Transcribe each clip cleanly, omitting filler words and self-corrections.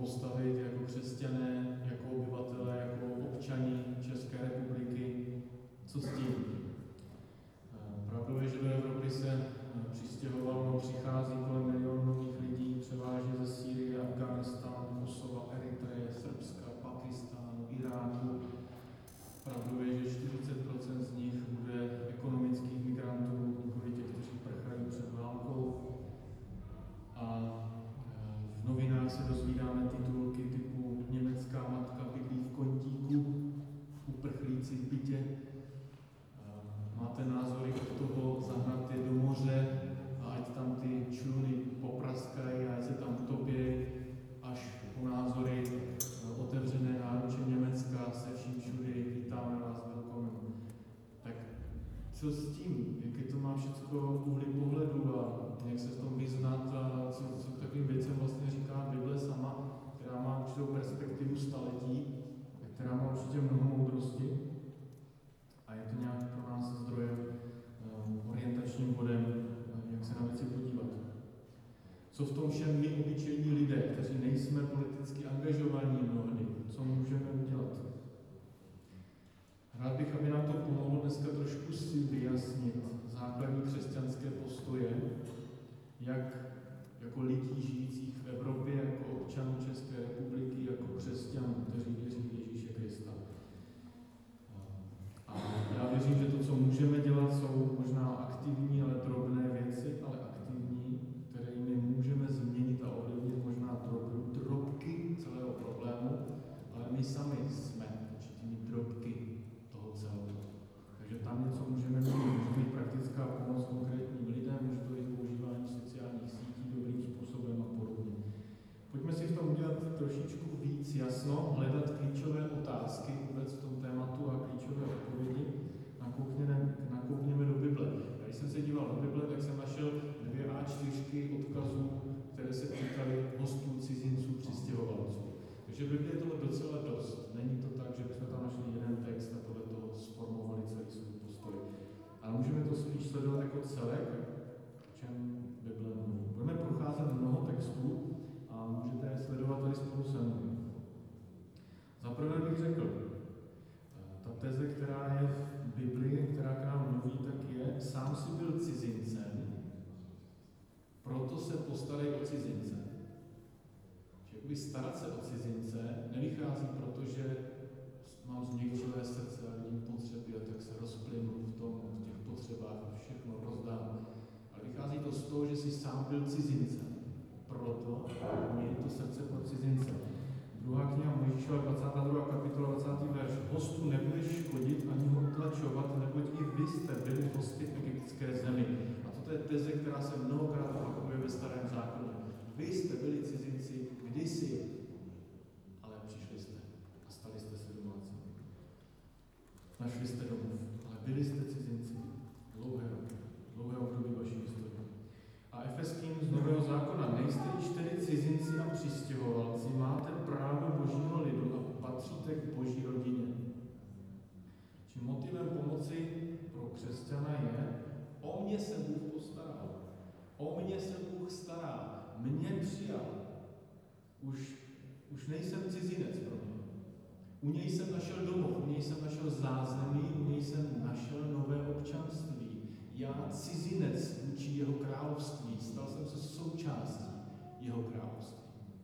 postavit jako křesťané, jako obyvatelé, jako občani České republiky. Co s tím? Pravdou je, že do Evropy se přistěhovalo, přichází kolem milionu nových lidí, převážně ze Sýrie, Afghánistánu, Kosova, Eritreje, Srbska, Pakistánu, Iráku. Pravdou je, že 40% z nich bude ekonomických migrantů, nikoli těch, kteří prchají před válkou. A v novinách se dozvídáme titulky typu Německá matka bydlí v kontíku, uprchlíci v bytě. Máte názory od toho zahnat je do moře a ať tam ty čluny popraskají a ať se tam utopí, až po názory otevřené náruče Německa se vším všudy, vítáme vás, welcome. Tak co s tím? Jaké to má všechno úhly pohledu a jak se v tom vyznat a co k takovým věcem vlastně říká Bible sama, která má určitou perspektivu staletí, která má určitě mnoho moudrosti a je to nějak pro nás zdrojem, orientačním bodem, jak se na věci podívat. Co v tom všem my, obyčejní lidé, kteří nejsme politicky angažovaní mnohdy, co můžeme udělat? Rád bych, aby nám to pomohlo dneska trošku si vyjasnit základní křesťanské postoje, jak jako lidí žijících v Evropě, jako občanů České republiky, jako křesťanů, kteří věří v Ježíše Krista. A já věřím, že to, co můžeme dělat, jsou možná aktivní, ale drobné věci, ale aktivní, kterými můžeme změnit a ovlivnit možná drobky celého problému, ale my sami jsme určitými drobky toho celého. Takže tam něco můžeme mít praktická pomoc konkrétním lidem, může to i používání sociálních sítí dobrým způsobem a podobně. Pojďme si v tom udělat trošičku víc jasno, hledat klíčové otázky vůbec v tom tématu a klíčové odpovědi. Nakoukněme do Bible. A když jsem se díval do Bible, tak jsem našel 2 A4 odkazů, které se týkaly hostů, cizinců, přistěhovalců. Takže v Bibli je toho docela dost. Není to tak, že bychom tam našli jeden text a podle toho sformovali celý svůj postoj. Ale můžeme to spíš sledovat jako celek, o čem Bible mluví. Budeme procházet mnoho textů a můžete je sledovat tady spolu se mnou. Za prvé bych řekl, ta teze, která je v Biblii, která k nám mluví, tak je, sám si byl cizincem, proto se postarej o cizince. Jakoby starat se o cizince nevychází, protože mám změkčilé srdce a vidím potřeby a tak se rozplynu v těch potřebách a všechno rozdám. Ale vychází to z toho, že jsi sám byl cizincem. Proto měj to srdce pro cizince. Druhá kniha Mojžíšova, 22. kapitola, 20. verš. Hostu nebudeš škodit ani ho utlačovat, neboť i vy jste byli hosty v egyptské zemi. A toto je teze, která se mnohokrát opakuje ve Starém zákoně. Vy jste byli cizinci kdysi, ale přišli jste a stali jste se domácí. Našli jste domov, ale byli jste cizinci dlouhé období vaší historie. A Efeským z Nového zákona, nejste již tedy cizinci a přistěhovalci, máte právo božího lidu a patříte k boží rodině. Čím motivem pomoci pro křesťana je, o mě se Bůh postaral, o mě se Bůh stará, mě přijal. Už nejsem cizinec pro mě. U něj jsem našel domov, u něj jsem našel zázemí, u něj jsem našel nové občanství. Já cizinec vůči jeho království, stal jsem se součástí jeho království.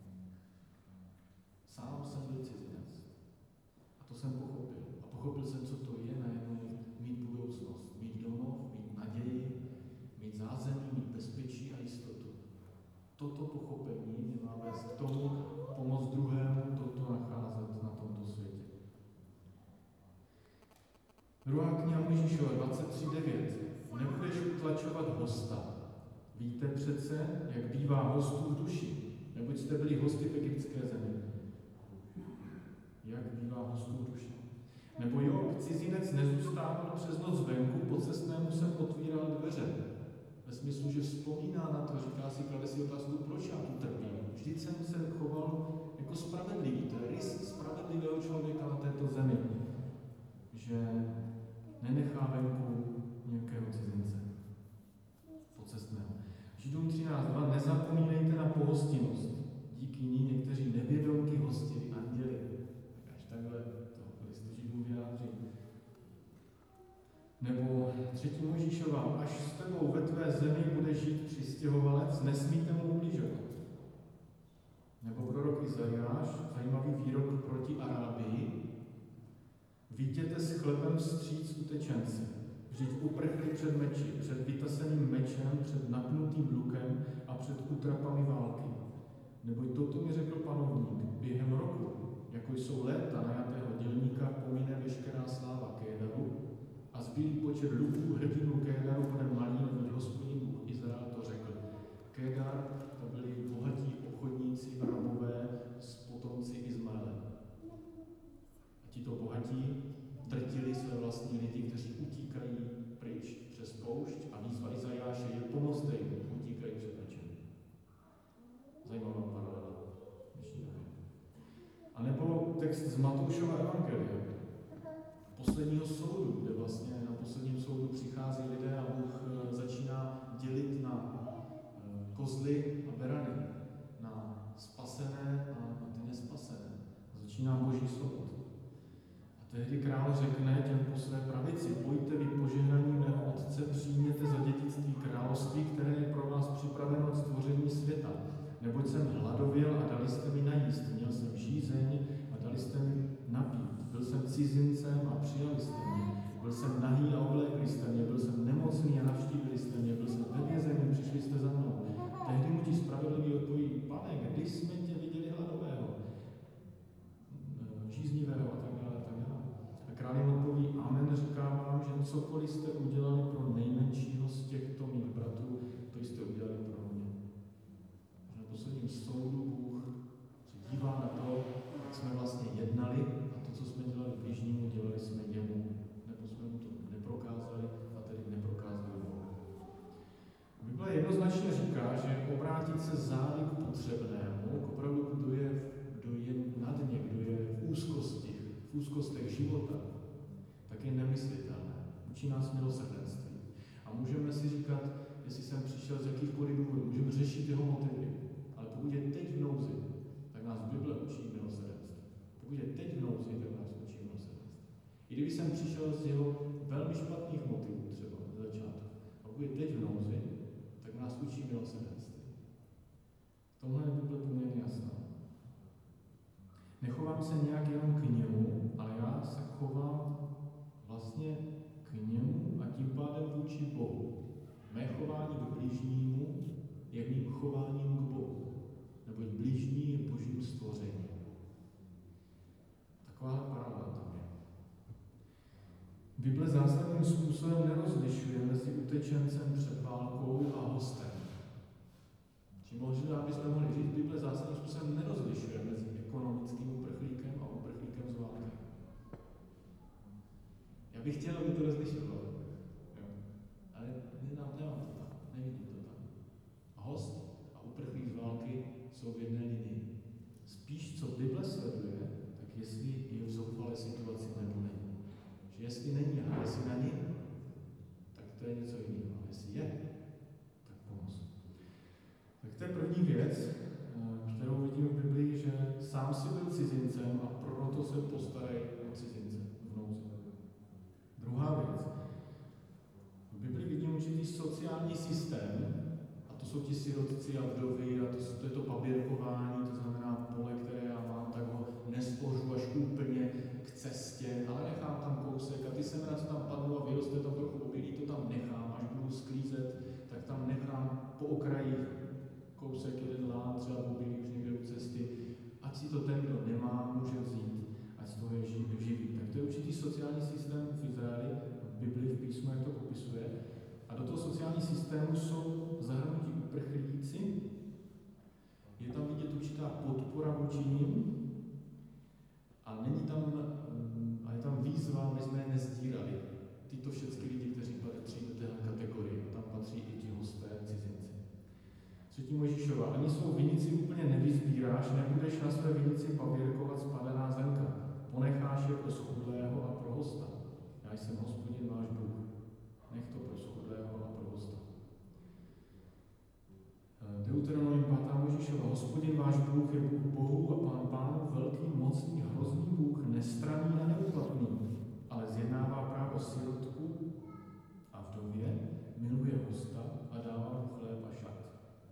Sám jsem byl cizinec. A to jsem pochopil. A pochopil jsem, co to je najednou mít budoucnost, mít domov, mít naději, mít zázemí, mít bezpečí a jistotu. Toto pochopení mě má vést k tomu pomoct druhému toto nacházet na tomto světě. Druhá kniha Mojžíšova 23:9. Nebudeš utlačovat hosta. Víte přece, jak bývá hostů v duši, neboť jste byli hosty v egyptské zemi. Jak bývá hostů v duši. Nebo jo, cizinec nezůstával přes noc venku, po cestnému jsem otvíral dveře. Ve smyslu, že vzpomíná na to, říká si, klade si otázku, proč já tu trpím. Vždyť jsem se choval jako spravedlivý. To je rys spravedlivého člověka na této zemi. Že nenechá venku nějakého cizince pocestného. Židům 13:2. Nezapomínejte na pohostinnost. Díky ní někteří nevědomě tebou ve tvé zemi bude žít přistěhovalec, nesmíte mu ubližovat. Nebo prorok Izajáš, zajímavý výrok proti Arábii. Vyjděte s chlebem vstříc utečenci. Vždyť uprchli před meči, před vytaseným mečem, před napnutým lukem a před útrapami války. Neboť toto mi řekl panovník, během roku, jako jsou léta najatého dělníka, pomine veškerá sláva Kédaru a zbylý počet luků hrdinů Kédaru bude malý, neboť Hospodin Bůh Izrael to řekl. Kédar to byli bohatí obchodníci Arabové s potomci Izmaele. A tito bohatí drtili své vlastní lidi, kteří utíkají pryč přes poušť a výzva Izajáše je pomozte jim, utíkají před mečem. Zajímavá paralela dnešní době. A nebo text z Matoušova evangelia, posledního soudu, kde vlastně na posledním soudu přichází lidé a Bůh začíná dělit na kozly a berany, na spasené a na ty nespasené. Začíná Boží soud. A tehdy král řekne těm po své pravici, pojďte vy požehnaní mého Otce, přijměte za dědictví království, které je pro vás připraveno od stvoření světa. Neboť jsem hladověl a dali jste mi najíst, měl jsem žízeň a dali jste mi napít. Byl jsem cizincem a přijali jste mě. Byl jsem nahý a oblékli jste mě. Byl jsem nemocný a navštívili jste mě. Byl jsem ve vězení, přišli jste za mnou. Tehdy mu ti spravedliví odpoví, Pane, kdy jsme tě viděli hladového, žíznivého a tak dále, a tak dále. A král jim odpoví, amen, říkám vám, že cokoliv jste udělali pro nejmenšího z těchto mých bratrů, to jste udělali pro mě. Na posledním soudu Bůh se dívá na to, jak jsme vlastně jednali a to, co jsme dělali bližnímu, dělali jsme jemu. Nebo jsme mu to neprokázali a tedy neprokázali Bohu. Bible jednoznačně říká, že obrátit se zády k potřebnému, k opravdu kdo je na dně, kdo je v úzkostech života, tak je nemyslitelné. Učí nás milosrdenství. A můžeme si říkat, jestli jsem přišel z jakýchkoliv důvodů, můžeme řešit jeho motivy. Ale pokud je teď v nouzi, tak nás Bible učí milosrdenství. Pokud je teď v nouzi, tak nás učí milosrdenství. I kdyby jsem přišel z jeho velmi špatných motivů třeba na začátku, a pokud je teď v nouzi, tak nás učí milosrdenství. V tomhle je Bible poměrně jasná. Nechovám se nějak jenom k němu, ale já se chovám vlastně k němu a tím pádem vůči Bohu. Mé chování k bližnímu je mým chováním k Bohu, neboť bližní je Božím stvořením. Taková paralela tam je. Bible zásadním způsobem nerozlišuje mezi utečencem před válkou a hostem. Či možná bychom mohli říct, Bible zásadním způsobem nerozlišuje mezi ekonomickým uprchlíkem a uprchlíkem z války. Já bych chtěl, aby to rozlišoval. Ale nemám to tam, nevidím to tam. Host a uprchlík z války jsou v jedné linii. Spíš, co Bible sleduje, tak jestli je v zoufalé situaci nebo není. Že jestli není a jestli není, tak to je něco jiného. A jestli je, tak pomoz. Tak to je první věc, kterou vidím v Biblii, že sám si byl cizincem a proto se postarají o cizince v nouzi. Druhá věc. V Biblii vidím určitý sociální systém, a to jsou ti sirotci a vdovy, a to je to paběrkování, to znamená pole, které já mám, tak ho nespořu až úplně k cestě, ale nechám tam kousek a ty semena, co tam padnou a vyroste tam trochu obilí, to tam nechám, až budu sklízet, tak tam nechám po okraji kousek jeden lán, třeba obilí už někde u cesty, ať si to ten, kdo nemá, může vzít, ať z toho je živý. Tak to je určitý sociální systém v Izraeli, v Biblii, v písmu, jak to popisuje. A do toho sociální systému jsou zahrnutí uprchlíci, je tam vidět určitá podpora vůči nim a je tam výzva, aby jsme je nezdírali. Tyto všechny lidi, kteří patří do téhle kategorie, tam patří i ti hosté, cizinci. 3. Mojžíšova, ani svou vinici úplně nevyzbíráš, nebudeš na své vinici paběrkovat spadaná zrnka. Ponecháš je pro schudlého a pro hosta. Já jsem Hospodin váš Bůh. Nech to pro schudlého a pro hosta. Deuteronomium 5. Mojžíšova, Hospodin váš Bůh je Bůh Bohu a Pán Pánů, velký, mocný, hrozný Bůh, nestranný a neúplatný, ale zjednává právo sirotku a vdově, miluje hosta a dává mu chléb a šat.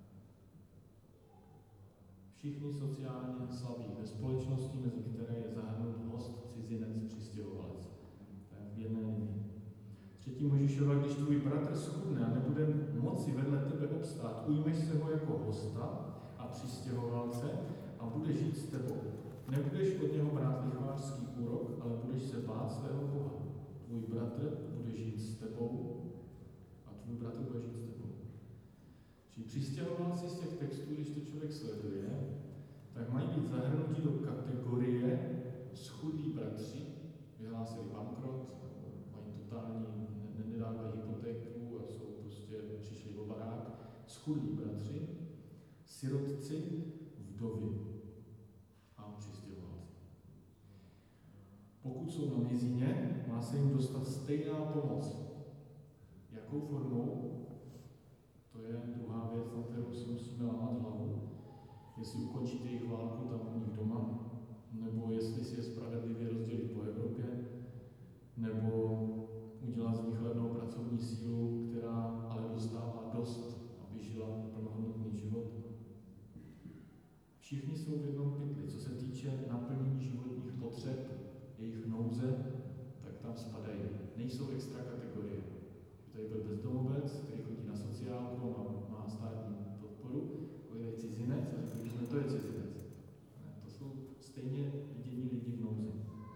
Všichni sociálně slabí ve společnosti, mezi které je zahrnut host, cizinec, přistěhovalec. To je v jedné linii. Třetí Mojžíšova, když tvůj bratr schudne a nebude moci vedle tebe obstát, ujmeš se ho jako hosta a přistěhovalce a bude žít s tebou. Nebudeš od něho brát lichvářský úrok, ale budeš se bát svého Boha. Tvůj bratr bude žít s tebou a tvůj bratr bude žít s tebou. Čili přistěhovalci z těch textů, když to člověk sleduje, tak mají být zahrnuti do kategorie schudlí bratři, vyhlásili bankrot, mají totální, nedávají hypotéku a jsou prostě, přišli o barák, schudlí bratři, sirotci, vdovy a přistěhovalci. Pokud jsou na mizině, má se jim dostat stejná pomoc. Jakou formou? To je druhá věc, na kterou si musíme lámat hlavu. Jestli ukončíte jejich válku tam u nich doma, nebo jestli si je spravedlivě rozdělit po Evropě, nebo udělat z nich levnou pracovní sílu, která ale dostává dost, aby žila plnohodnotný život. Všichni jsou v jednom pytli. Co se týče naplnění životních potřeb, jejich nouze, tak tam spadají. Nejsou extra kategorie. Tady byl bezdomovec, který chodí na sociálku a má státní podporu, je cizinec a řekli jsme, to je cizinec. To jsou stejně vidění lidi v nouzi.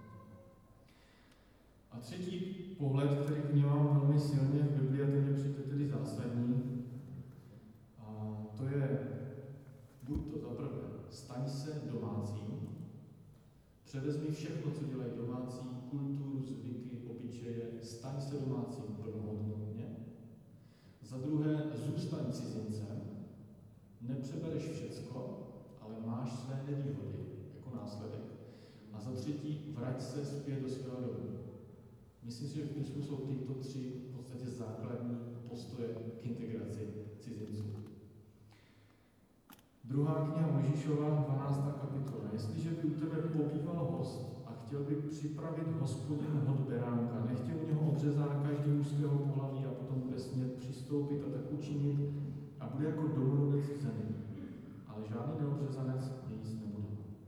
A třetí pohled, který vnímám velmi silně v Biblii, a ten mě přijde tedy zásadní, a to je buď to za prvé, staň se domácím, převezmi všechno, co dělají domácí, kulturu, zvyky, obyčeje, staň se domácím plnohodnotně. Za druhé, zůstaň cizincem, nepřebereš všecko, ale máš své nevýhody jako následek. A za třetí, vrať se zpět do svého domu. Myslím si, že v Písmu jsou tyto tři v podstatě základní postoje k integraci cizinců. Druhá kniha Mojžíšova, 12. kapitola. Jestliže by u tebe pobýval host a chtěl by připravit Hospodinu hod beránka, nechtě u něho obřezán každý mužského pohlaví a potom bude smět přistoupit a tak učinit a bude jako domorodec v zemi. Ale žádný neobřezanec je jíst nebude.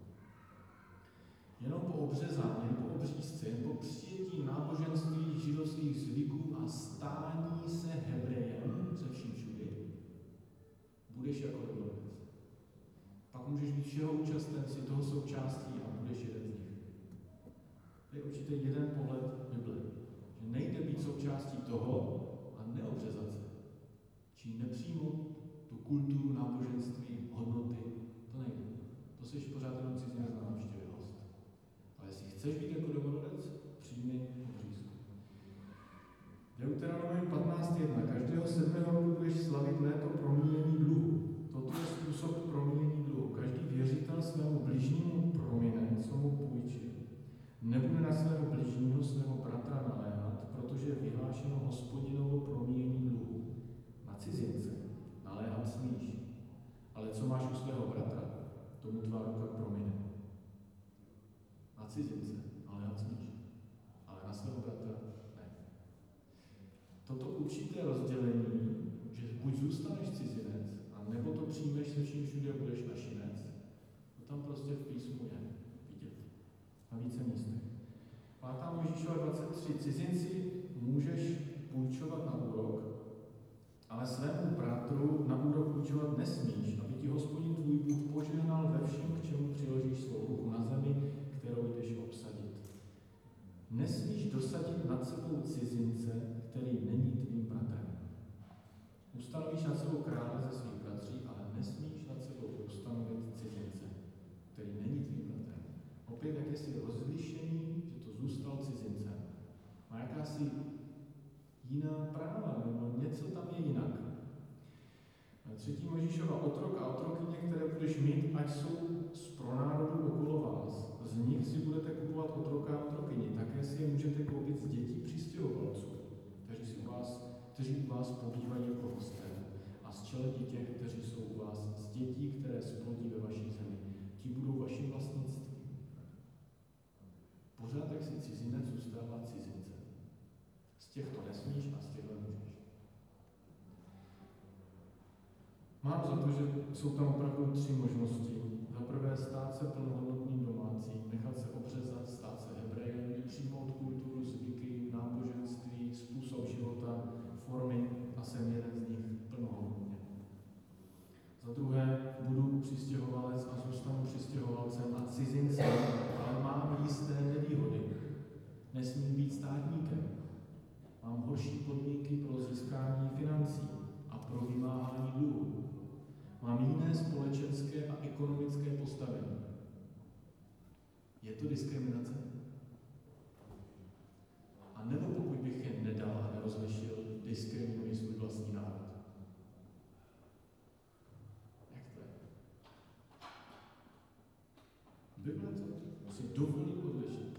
Jenom po obřezání, jen po obřízce, jen po přijetí náboženství židovských zvyků a stání se Hebrejem se vším všudy, budeš jako domorodec. Pak můžeš být všeho účasten si toho součástí a budeš jeden z nich. To je určitě jeden pohled Bible. Že nejde být součástí toho a neobřezat se. Či nepřijmout tu kulturu, náboženství, hodnoty, to nejde. To jsi pořád jenom cizinec na návštěvě host. Ale jestli chceš být jako domorodec, přijmi obřízku. Deuteronomium 15.1. Každého 7. roku budeš slavit léto promíjení dluhu. Toto je způsob promíjení dluhu. Každý věřitel svému bližnímu promine, co mu půjčí. Nebude na svého bližního, svého bratra naléhat, protože je vyhlášeno Hospodinovo promíjení dluhu. Na cizince naléhat smíš, ale co máš u svého bratra, tomu tvá ruka promine. Na cizince naléhat smíš, ale na svého bratra ne. Toto určité rozdělení, že buď zůstaneš cizinec, a nebo to přijmeš se vším všude a budeš našinec, to tam prostě v písmu je vidět. Na více místech. 5. Mojžíšova 23. Cizinci můžeš půjčovat na úrok, ale svému bratru na úrok půjčovat nesmíš, aby ti Hospodin tvůj Bůh požehnal ve všem, k čemu přiložíš svou ruku na zemi, kterou jdeš obsadit. Nesmíš dosadit nad sebou cizince, který není tvým bratrem. Ustanovíš nad sebou krále ze svých bratří, ale nesmíš nad sebou ustanovit cizince, který není tvým bratrem. Opět jakési rozlišení, že to zůstal cizincem. Má jakási jiná práva, nebo něco tam je jinak. 3. Mojžíšova otrok a otrokyně, které budeš mít, ať jsou z pronárodů okolo vás. Z nich si budete kupovat otroka a otrokyni. Také si je můžete koupit z dětí přistěhovalců, kteří u vás pobývají jako hosté. A z čeledi těch, kteří jsou u vás, z dětí, které splodí ve vaší zemi. Ti budou vaším vlastnictvím. Pořád, jak si cizinec zůstává cizincem. Z těchto nesmíš a z těchto můžeš. za to, že jsou tam opravdu 3 možnosti. Za prvé stát se plnohodnotným domácím, nechat se obřezat, stát se Hebrejem, přijmout kulturu, zvyky, náboženství, způsob života, formy a jsem jeden z nich plnohodnotně. Za druhé budu přistěhovalec a zůstanu přistěhovalcem a cizincem, ale mám jisté nevýhody. Nesmím být státníkem. Mám horší podmínky pro získání financí a pro vymáhání dluhů. Mám jiné společenské a ekonomické postavení. Je to diskriminace? A nebo pokud bych je nedal a nerozlišil, diskriminuji svůj vlastní národ? Jak to je? Bible to si dovolí odlišit.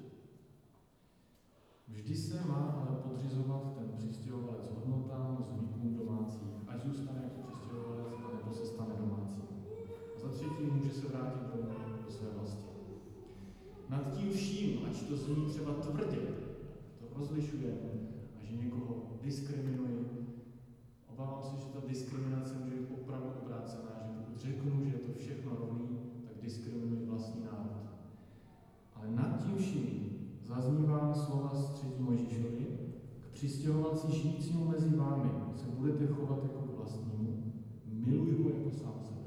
Vždy se má ale podřizovat ten přistěhovalec hodnotám, zvykům domácím, ať zůstane jako přistěhovalec, nebo se stane domácím. A za třetí může se vrátit domů do své vlasti. Nad tím vším, ať to zní třeba tvrdě, to rozlišujeme a že někoho diskriminuji, obávám se, že ta diskriminace může být opravdu obrácená, že pokud řeknu, že je to všechno rovný, tak diskriminuji vlastní národ. Ale nad tím vším zaznívá slova z 3. Mojžíšovi: k přistěhovalci žijícímu mezi vámi se budete chovat jako k vlastnímu, miluj ho jako sám sebe.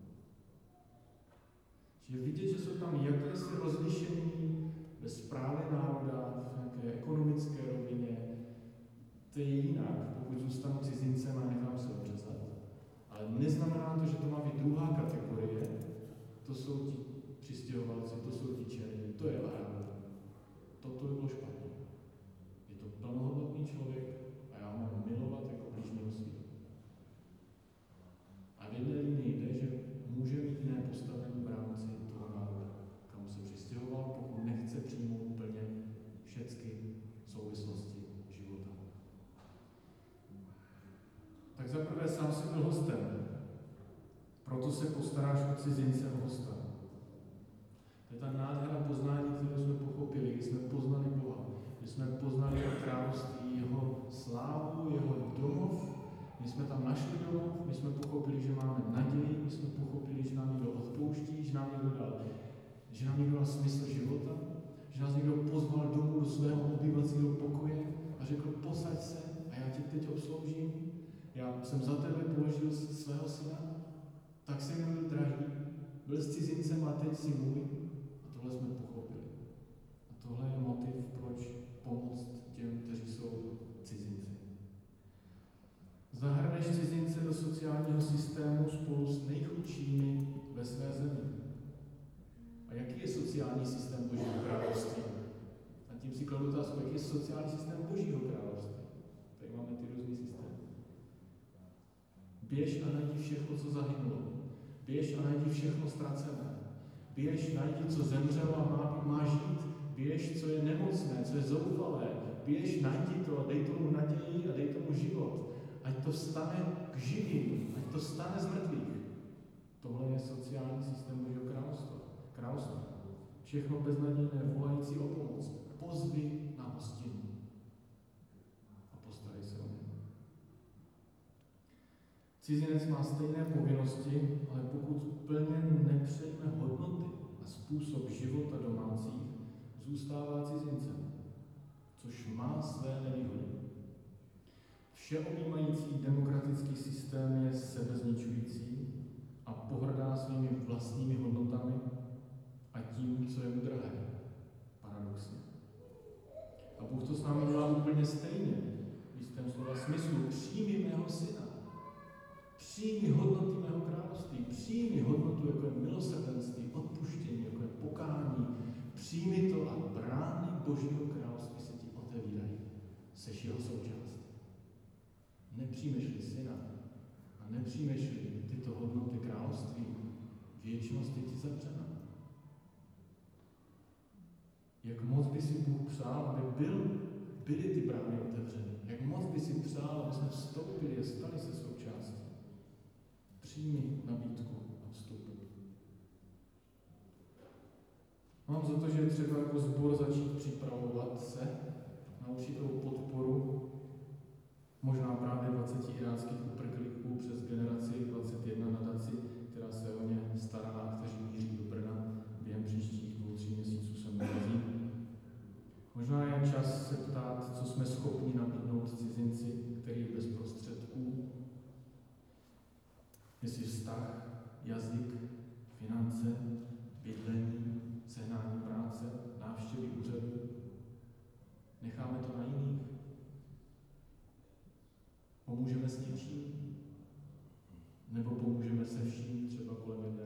Čiže vidět, že jsou tam jakési rozlišení ve správě národa, v nějaké ekonomické rovině. To je jinak, pokud zůstanu cizincem a nechám se obřezat. Ale neznamená to, že to má být druhá kategorie. To jsou ti přistěhovalci, to jsou ti černí, to je váha. Toto by bylo špatně. Je to plnohodnotný člověk a já ho mám milovat jako bližního svého. A v jedné linii jde, že může mít jiné postavení v rámci toho národa, kam se přistěhoval, pokud nechce přijmout úplně všechny souvislosti života. Tak zaprvé sám si byl hostem, proto se postaráš o cizince a hosta. To je ta nádhera poznání, kterou jsme pochopili, když jsme poznali Boha, když jsme poznali jeho království, jeho slávu, jeho domov. My jsme tam našli domov, my jsme pochopili, že máme naději, my jsme pochopili, že nám někdo odpouští, že nám někdo dal smysl života, že nás někdo pozval domů do svého obývacího pokoje a řekl: posaď se a já tě teď obsloužím. Já jsem za tebe položil svého syna, tak jsem mi byl drahý, byl s cizincem a teď si můj. A tohle jsme pochopili. A tohle je motiv, proč pomoct těm, kteří jsou cizinci. Zahrneš cizince do sociálního systému spolu s nejchudšími ve své zemi. A jaký je sociální systém Božího království? A tím si kladu otázku, jaký je sociální systém Božího království? Tady máme ty různý systémy. Běž a najdi všechno, co zahynulo. Běž a najdi všechno ztracené. Běž, najdi, co zemřelo a má žít. Běž, co je nemocné, co je zoufalé. Běž, najdi to a dej tomu naději a dej tomu život. Ať to vstane k živým, ať to vstane z mrtvých. Tohle je sociální systém Božího království. Všechno beznadějné, volající o pomoc. Pozvi na hostinu. A postarej se o ně. Cizinec má stejné povinnosti, ale pokud plně nepřejme hodnoty a způsob života domácích, zůstává cizincem, což má své nevýhody. Všeobjímající demokratický systém je sebezničující a pohrdá svými vlastními hodnotami a tím, co je mu drahé. Paradoxně. A Bůh to s námi dělá úplně stejně. V jistém slova smyslu. Přijmi mého syna. Přijmi hodnoty mého království. Přijmi hodnotu, jako je milosrdenství, odpuštění, jako je pokání. Přijmi to a brány Božího království se ti otevírají. Seš jeho součást. Nepřijmeš-li syna a nepřijmeš-li tyto hodnoty království, věčnost je ti zavřena. Jak moc by si Bůh přál, aby byly ty brány otevřeny. Jak moc by si přál, aby jsme vstoupili a stali se součástí. Přijmi nabídku a vstup. Mám za to, že je třeba jako sbor začít připravovat se na určitou podporu. Možná právě 20 iráckých uprchlíků přes generaci 21 nadaci, která se o ně stará a kteří míří do Brna během příštích 2-3 měsíců se dorazí. Možná je čas se ptát, co jsme schopni nabídnout cizinci, který je bez prostředků, jestli vztah, jazyk, finance, bydlení, sehnání práce, návštěvy úřadu. Necháme to na jiných? Pomůžeme s něčím? Nebo pomůžeme se vším třeba kolem jedné